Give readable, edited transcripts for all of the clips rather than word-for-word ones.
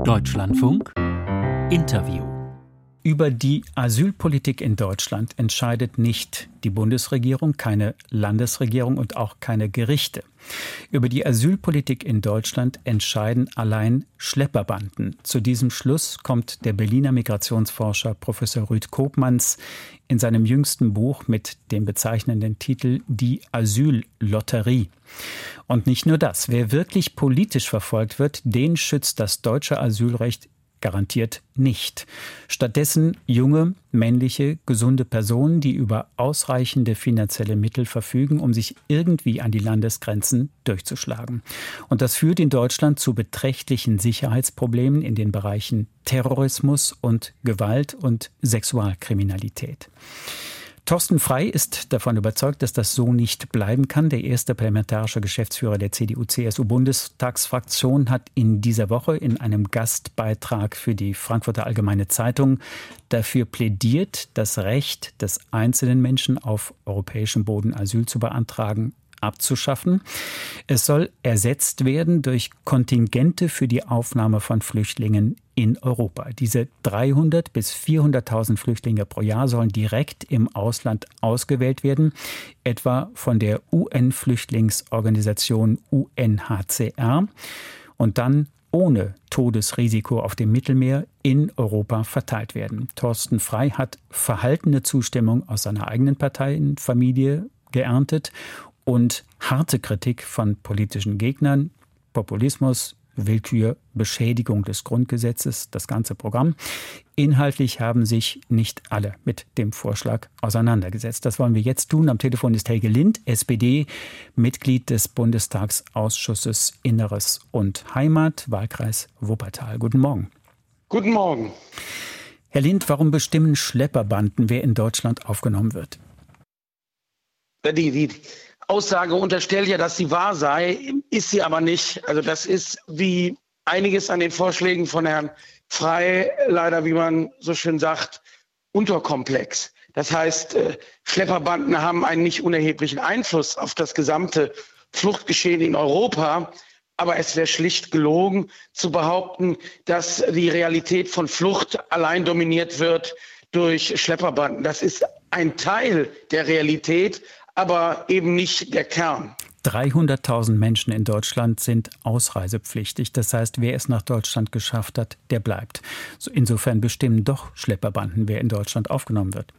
Deutschlandfunk Interview. Über die Asylpolitik in Deutschland entscheidet nicht die Bundesregierung, keine Landesregierung und auch keine Gerichte. Über die Asylpolitik in Deutschland entscheiden allein Schlepperbanden. Zu diesem Schluss kommt der Berliner Migrationsforscher Professor Ruud Koopmans in seinem jüngsten Buch mit dem bezeichnenden Titel Die Asyllotterie. Und nicht nur das. Wer wirklich politisch verfolgt wird, den schützt das deutsche Asylrecht garantiert nicht. Stattdessen junge, männliche, gesunde Personen, die über ausreichende finanzielle Mittel verfügen, um sich irgendwie an die Landesgrenzen durchzuschlagen. Und das führt in Deutschland zu beträchtlichen Sicherheitsproblemen in den Bereichen Terrorismus und Gewalt und Sexualkriminalität. Thorsten Frey ist davon überzeugt, dass das so nicht bleiben kann. Der erste parlamentarische Geschäftsführer der CDU-CSU-Bundestagsfraktion hat in dieser Woche in einem Gastbeitrag für die Frankfurter Allgemeine Zeitung dafür plädiert, das Recht des einzelnen Menschen auf europäischem Boden Asyl zu beantragen abzuschaffen. Es soll ersetzt werden durch Kontingente für die Aufnahme von Flüchtlingen in Europa. Diese 300.000 bis 400.000 Flüchtlinge pro Jahr sollen direkt im Ausland ausgewählt werden, etwa von der UN-Flüchtlingsorganisation UNHCR und dann ohne Todesrisiko auf dem Mittelmeer in Europa verteilt werden. Thorsten Frey hat verhaltene Zustimmung aus seiner eigenen Parteienfamilie geerntet und harte Kritik von politischen Gegnern, Populismus, Willkür, Beschädigung des Grundgesetzes, das ganze Programm. Inhaltlich haben sich nicht alle mit dem Vorschlag auseinandergesetzt. Das wollen wir jetzt tun. Am Telefon ist Helge Lind, SPD, Mitglied des Bundestagsausschusses Inneres und Heimat, Wahlkreis Wuppertal. Guten Morgen. Guten Morgen. Herr Lind, warum bestimmen Schlepperbanden, wer in Deutschland aufgenommen wird? Die Aussage unterstellt ja, dass sie wahr sei, ist sie aber nicht. Also das ist wie einiges an den Vorschlägen von Herrn Frey leider, wie man so schön sagt, unterkomplex. Das heißt, Schlepperbanden haben einen nicht unerheblichen Einfluss auf das gesamte Fluchtgeschehen in Europa. Aber es wäre schlicht gelogen zu behaupten, dass die Realität von Flucht allein dominiert wird durch Schlepperbanden. Das ist ein Teil der Realität, aber eben nicht der Kern. 300.000 Menschen in Deutschland sind ausreisepflichtig. Das heißt, wer es nach Deutschland geschafft hat, der bleibt. Insofern bestimmen doch Schlepperbanden, wer in Deutschland aufgenommen wird.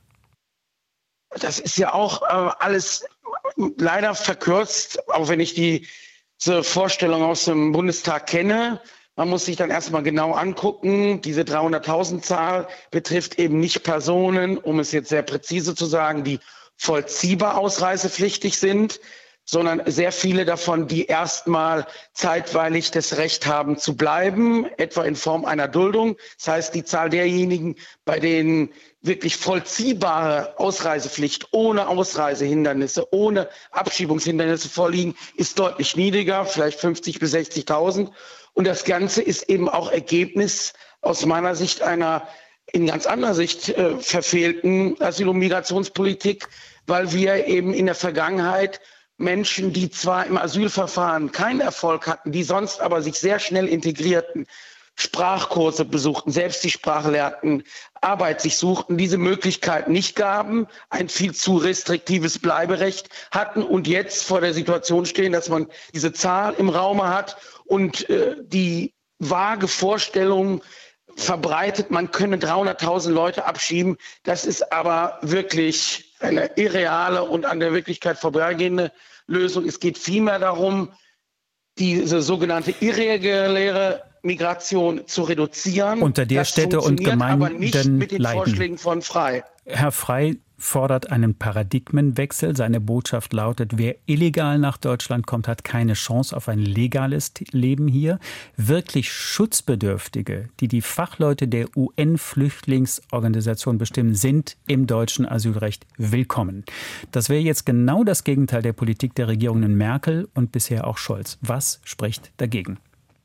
Das ist ja auch alles leider verkürzt, auch wenn ich diese Vorstellung aus dem Bundestag kenne. Man muss sich dann erstmal genau angucken. Diese 300.000 Zahl betrifft eben nicht Personen, um es jetzt sehr präzise zu sagen, die vollziehbar ausreisepflichtig sind, sondern sehr viele davon, die erstmal zeitweilig das Recht haben zu bleiben, etwa in Form einer Duldung. Das heißt, die Zahl derjenigen, bei denen wirklich vollziehbare Ausreisepflicht ohne Ausreisehindernisse, ohne Abschiebungshindernisse vorliegen, ist deutlich niedriger, vielleicht 50.000 bis 60.000. Und das Ganze ist eben auch Ergebnis aus meiner Sicht einer in ganz anderer Sicht verfehlten Asyl- und Migrationspolitik, weil wir eben in der Vergangenheit Menschen, die zwar im Asylverfahren keinen Erfolg hatten, die sonst aber sich sehr schnell integrierten, Sprachkurse besuchten, selbst die Sprache lernten, Arbeit sich suchten, diese Möglichkeit nicht gaben, ein viel zu restriktives Bleiberecht hatten und jetzt vor der Situation stehen, dass man diese Zahl im Raume hat und die vage Vorstellung verbreitet, man könne 300.000 Leute abschieben. Das ist aber wirklich eine irreale und an der Wirklichkeit vorbeigehende Lösung. Es geht vielmehr darum, diese sogenannte irreguläre Migration zu reduzieren. Unter der Städte und Gemeinden aber nicht mit den leiden. Vorschlägen von Frey. Herr Frey fordert einen Paradigmenwechsel. Seine Botschaft lautet, wer illegal nach Deutschland kommt, hat keine Chance auf ein legales Leben hier. Wirklich Schutzbedürftige, die die Fachleute der UN-Flüchtlingsorganisation bestimmen, sind im deutschen Asylrecht willkommen. Das wäre jetzt genau das Gegenteil der Politik der Regierungen Merkel und bisher auch Scholz. Was spricht dagegen?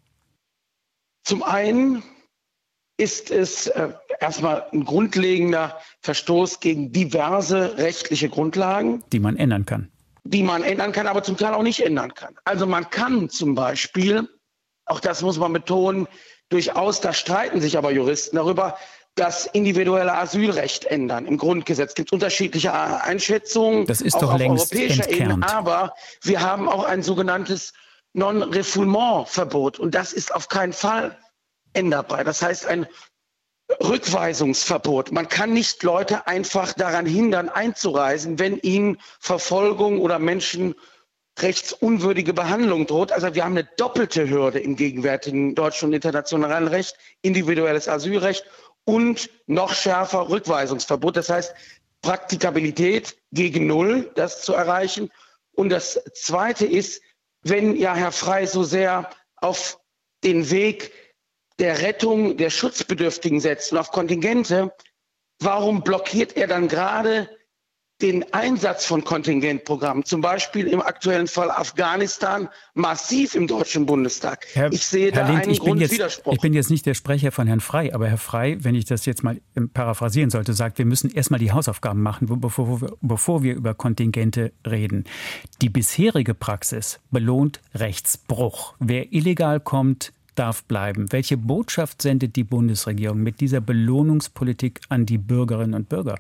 Zum einen ist es erstmal ein grundlegender Verstoß gegen diverse rechtliche Grundlagen. Die man ändern kann. Die man ändern kann, aber zum Teil auch nicht ändern kann. Also man kann zum Beispiel, auch das muss man betonen, durchaus, da streiten sich aber Juristen darüber, das individuelle Asylrecht ändern. Im Grundgesetz gibt es unterschiedliche Einschätzungen, das ist auch doch auf längst europäischer entkernt. Ebene. Aber wir haben auch ein sogenanntes Non-Refoulement-Verbot. Und das ist auf keinen Fall änderbar. Das heißt, ein Rückweisungsverbot. Man kann nicht Leute einfach daran hindern, einzureisen, wenn ihnen Verfolgung oder menschenrechtsunwürdige Behandlung droht. Also wir haben eine doppelte Hürde im gegenwärtigen deutschen und internationalen Recht, individuelles Asylrecht und noch schärfer Rückweisungsverbot. Das heißt, Praktikabilität gegen Null, das zu erreichen. Und das Zweite ist, wenn ja Herr Frey so sehr auf den Weg der Rettung der Schutzbedürftigen setzt und auf Kontingente, warum blockiert er dann gerade den Einsatz von Kontingentprogrammen, zum Beispiel im aktuellen Fall Afghanistan, massiv im Deutschen Bundestag? Ich sehe da einen Grundwiderspruch. Ich bin jetzt nicht der Sprecher von Herrn Frey, aber Herr Frey, wenn ich das jetzt mal paraphrasieren sollte, sagt, wir müssen erstmal die Hausaufgaben machen, bevor wir über Kontingente reden. Die bisherige Praxis belohnt Rechtsbruch. Wer illegal kommt, darf bleiben. Welche Botschaft sendet die Bundesregierung mit dieser Belohnungspolitik an die Bürgerinnen und Bürger?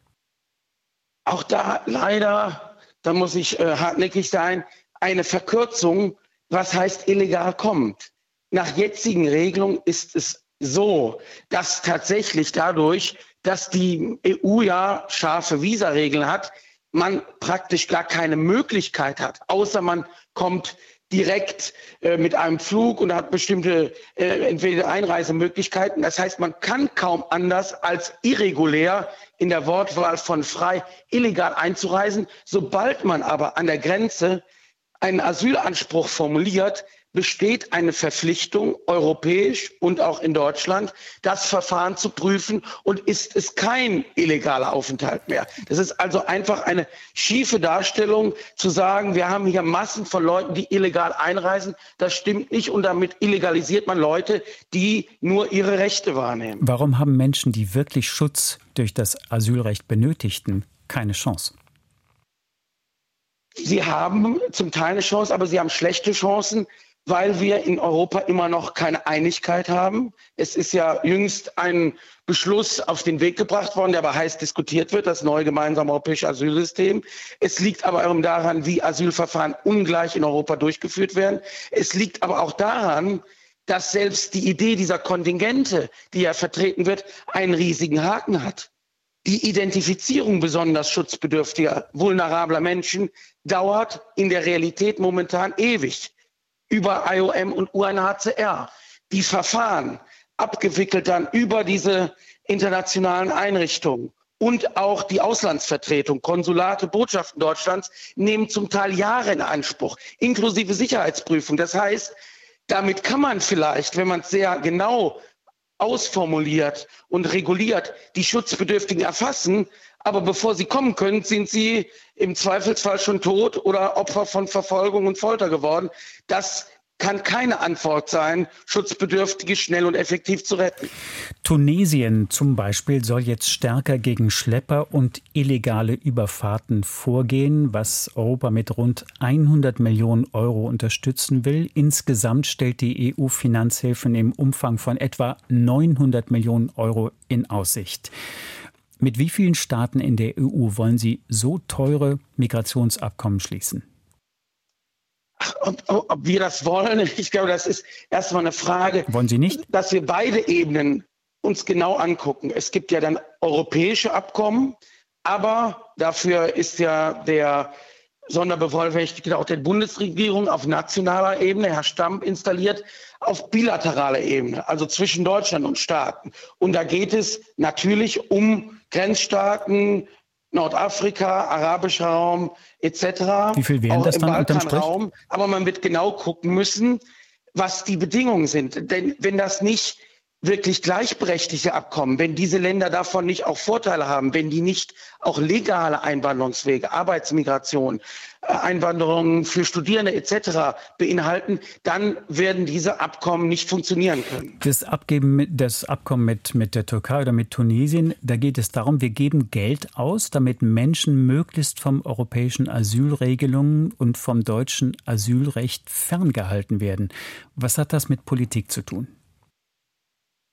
Auch da leider, da muss ich hartnäckig sein, eine Verkürzung, was heißt illegal kommt. Nach jetzigen Regelungen ist es so, dass tatsächlich dadurch, dass die EU ja scharfe Visaregeln hat, man praktisch gar keine Möglichkeit hat, außer man kommt direkt mit einem Flug und hat bestimmte entweder Einreisemöglichkeiten. Das heißt, man kann kaum anders als irregulär in der Wortwahl von Frey illegal einzureisen. Sobald man aber an der Grenze einen Asylanspruch formuliert, besteht eine Verpflichtung, europäisch und auch in Deutschland, das Verfahren zu prüfen, und ist es kein illegaler Aufenthalt mehr. Das ist also einfach eine schiefe Darstellung, zu sagen, wir haben hier Massen von Leuten, die illegal einreisen. Das stimmt nicht, und damit illegalisiert man Leute, die nur ihre Rechte wahrnehmen. Warum haben Menschen, die wirklich Schutz durch das Asylrecht benötigten, keine Chance? Sie haben zum Teil eine Chance, aber sie haben schlechte Chancen, weil wir in Europa immer noch keine Einigkeit haben. Es ist ja jüngst ein Beschluss auf den Weg gebracht worden, der aber heiß diskutiert wird, das neue gemeinsame europäische Asylsystem. Es liegt aber auch daran, wie Asylverfahren ungleich in Europa durchgeführt werden. Es liegt aber auch daran, dass selbst die Idee dieser Kontingente, die ja vertreten wird, einen riesigen Haken hat. Die Identifizierung besonders schutzbedürftiger, vulnerabler Menschen dauert in der Realität momentan ewig. Über IOM und UNHCR. Die Verfahren, abgewickelt dann über diese internationalen Einrichtungen und auch die Auslandsvertretung, Konsulate, Botschaften Deutschlands, nehmen zum Teil Jahre in Anspruch, inklusive Sicherheitsprüfung. Das heißt, damit kann man vielleicht, wenn man es sehr genau ausformuliert und reguliert, die Schutzbedürftigen erfassen, aber bevor sie kommen können, sind sie im Zweifelsfall schon tot oder Opfer von Verfolgung und Folter geworden. Das kann keine Antwort sein, Schutzbedürftige schnell und effektiv zu retten. Tunesien zum Beispiel soll jetzt stärker gegen Schlepper und illegale Überfahrten vorgehen, was Europa mit rund 100 Millionen Euro unterstützen will. Insgesamt stellt die EU Finanzhilfen im Umfang von etwa 900 Millionen Euro in Aussicht. Mit wie vielen Staaten in der EU wollen Sie so teure Migrationsabkommen schließen? Ob wir das wollen, ich glaube, das ist erstmal eine Frage. Wollen Sie nicht? Dass wir beide Ebenen uns genau angucken. Es gibt ja dann europäische Abkommen, aber dafür ist ja der Sonderbevollmächtigte auch der Bundesregierung auf nationaler Ebene, Herr Stamp, installiert, auf bilateraler Ebene, also zwischen Deutschland und Staaten. Und da geht es natürlich um Grenzstaaten, Nordafrika, arabischer Raum etc. Wie viel wären das dann unterm Strich? Aber man wird genau gucken müssen, was die Bedingungen sind. Denn wenn das nicht wirklich gleichberechtigte Abkommen, wenn diese Länder davon nicht auch Vorteile haben, wenn die nicht auch legale Einwanderungswege, Arbeitsmigration, Einwanderung für Studierende etc. beinhalten, dann werden diese Abkommen nicht funktionieren können. Das Abkommen mit der Türkei oder mit Tunesien, da geht es darum, wir geben Geld aus, damit Menschen möglichst vom europäischen Asylregelungen und vom deutschen Asylrecht ferngehalten werden. Was hat das mit Politik zu tun?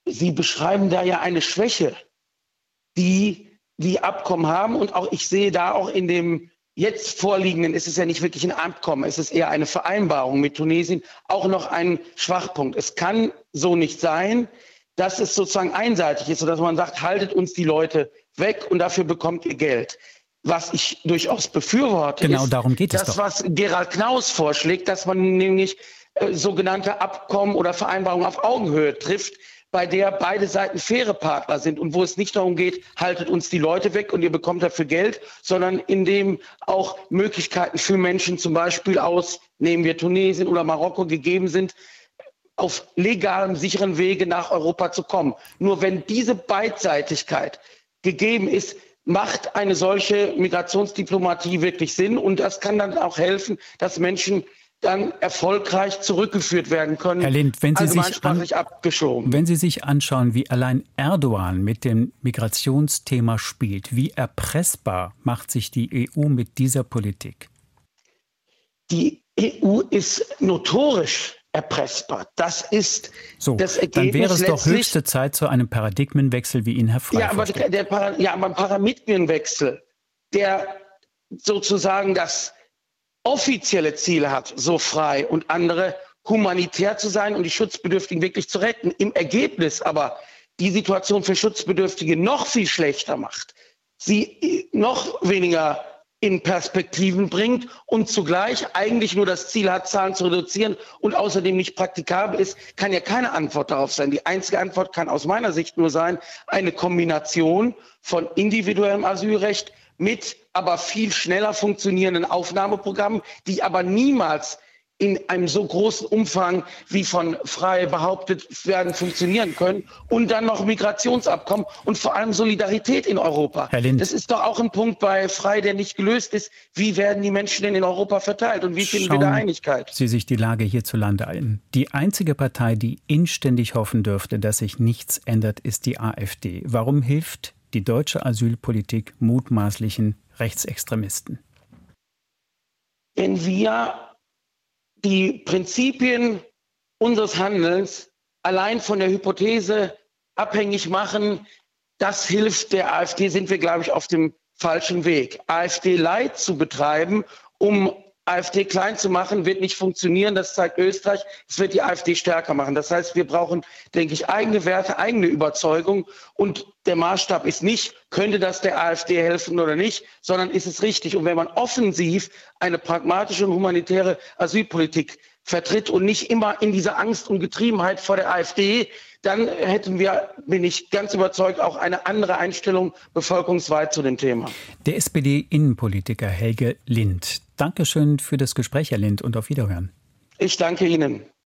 Sie beschreiben da ja eine Schwäche, die Abkommen haben. Und auch ich sehe da auch in dem jetzt vorliegenden, ist es ja nicht wirklich ein Abkommen, es ist eher eine Vereinbarung mit Tunesien, auch noch ein Schwachpunkt. Es kann so nicht sein, dass es sozusagen einseitig ist, sodass man sagt, haltet uns die Leute weg und dafür bekommt ihr Geld. Was ich durchaus befürworte, genau, ist darum geht es das, doch. was Gerald Knaus vorschlägt, dass man nämlich sogenannte Abkommen oder Vereinbarungen auf Augenhöhe trifft, bei der beide Seiten faire Partner sind und wo es nicht darum geht, haltet uns die Leute weg und ihr bekommt dafür Geld, sondern in dem auch Möglichkeiten für Menschen zum Beispiel aus, nehmen wir Tunesien oder Marokko, gegeben sind, auf legalem, sicheren Wege nach Europa zu kommen. Nur wenn diese Beidseitigkeit gegeben ist, macht eine solche Migrationsdiplomatie wirklich Sinn. Und das kann dann auch helfen, dass Menschen dann erfolgreich zurückgeführt werden können. Herr Lindh, wenn Sie sich anschauen, wie allein Erdogan mit dem Migrationsthema spielt, wie erpressbar macht sich die EU mit dieser Politik? Die EU ist notorisch erpressbar. Das ist das Ergebnis. Dann wäre es doch höchste Zeit zu einem Paradigmenwechsel, wie ihn Herr Frey vorschlägt. Aber ein Paradigmenwechsel, der sozusagen das offizielle Ziel hat, so frei und andere humanitär zu sein und die Schutzbedürftigen wirklich zu retten. Im Ergebnis aber die Situation für Schutzbedürftige noch viel schlechter macht, sie noch weniger in Perspektiven bringt und zugleich eigentlich nur das Ziel hat, Zahlen zu reduzieren und außerdem nicht praktikabel ist, kann ja keine Antwort darauf sein. Die einzige Antwort kann aus meiner Sicht nur sein, eine Kombination von individuellem Asylrecht mit aber viel schneller funktionierenden Aufnahmeprogrammen, die aber niemals in einem so großen Umfang, wie von Frey behauptet werden, funktionieren können. Und dann noch Migrationsabkommen und vor allem Solidarität in Europa. Herr Lindh, das ist doch auch ein Punkt bei Frey, der nicht gelöst ist. Wie werden die Menschen denn in Europa verteilt und wie finden wir da Einigkeit? Sie sich die Lage hierzulande ein. Die einzige Partei, die inständig hoffen dürfte, dass sich nichts ändert, ist die AfD. Warum hilft die deutsche Asylpolitik mutmaßlichen Rechtsextremisten? Wenn wir die Prinzipien unseres Handelns allein von der Hypothese abhängig machen, das hilft der AfD, sind wir, glaube ich, auf dem falschen Weg. AfD-Light zu betreiben, um AfD klein zu machen, wird nicht funktionieren. Das zeigt Österreich. Es wird die AfD stärker machen. Das heißt, wir brauchen, denke ich, eigene Werte, eigene Überzeugung. Und der Maßstab ist nicht, könnte das der AfD helfen oder nicht, sondern ist es richtig. Und wenn man offensiv eine pragmatische und humanitäre Asylpolitik vertritt und nicht immer in dieser Angst und Getriebenheit vor der AfD, dann hätten wir, bin ich ganz überzeugt, auch eine andere Einstellung bevölkerungsweit zu dem Thema. Der SPD-Innenpolitiker Helge Lindh. Dankeschön für das Gespräch, Herr Lindh, und auf Wiederhören. Ich danke Ihnen.